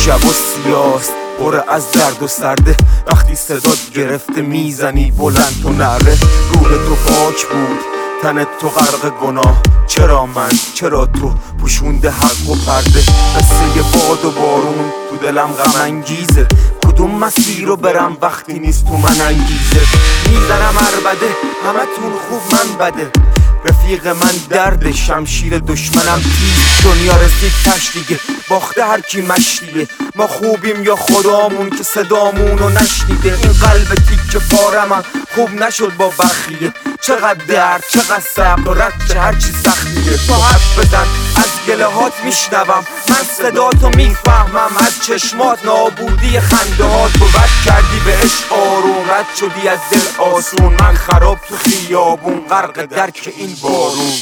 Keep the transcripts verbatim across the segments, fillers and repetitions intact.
شب و سیاست بره از درد و سرده. وقتی صدات گرفته میزنی بلند تو نره. روح تو پاک بود تن تو غرق گناه، چرا من چرا تو پوشونده حق و پرده. قصه باد و بارون تو دلم غم انگیزه، کدوم مسیر رو برم وقتی نیست تو من انگیزه. میزنم عربده همتون خوب من بده، رفیق من درد شمشیر دشمنم تیز. دنیا رسید تش دیگه باخته هر کی مشتیه، ما خوبیم یا خدامون که صدامون رو نشنیده. این قلب تیکه پاره من خوب نشد با بخیه، چقدر درد چقدر صبر و رد چه هرچی سختیه. تو حرف بزن از گله هات میشنوم، من صداتو میفهمم از چشمات. نابودی خنده هات رو بد کردی به عشق آروم، رد شدی از دل آسون. من خراب تو خیابون غرق درک این بارون.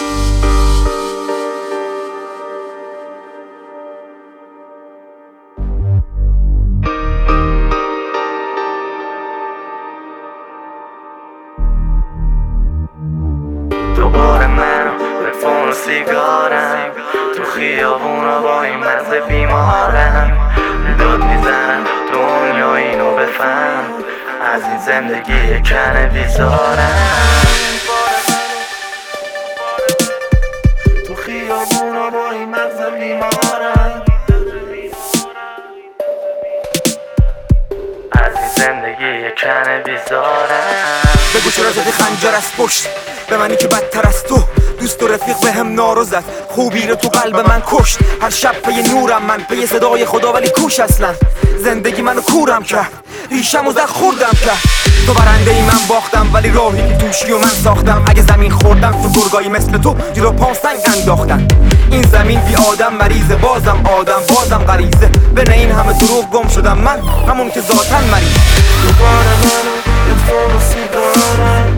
دوباره من به فون و سیگارم، تو خیابونا با این مزه بیمارم. داد میزنم دنیا اینو بفهم، از این زندگی کنه بیزارم. تو خیابونا با این مزه بیمارم، از این زندگی کنه بیزارم. بگو چرا زدی خنجر از پشت به منی که بدتر از تو. دوست و رفیق به هم نارو زد، خوبی رو تو قلب من کشت. هر شب پی نورم من پی صدای خدا، ولی کوش اصلا زندگی منو کورم کرد، ریشم و زد خوردم کرد. تو برنده ای من باختم، ولی راهی که توشی و من ساختم. اگه زمین خوردم تو گرگایی مثل تو جلو پاسنگ انداختن. این زمین بی آدم مریضه، بازم آدم بازم غریزه. بین این همه دروغ گم شدم من، همون که ذاتن مریض. دوباره منو به فون و سیگارم،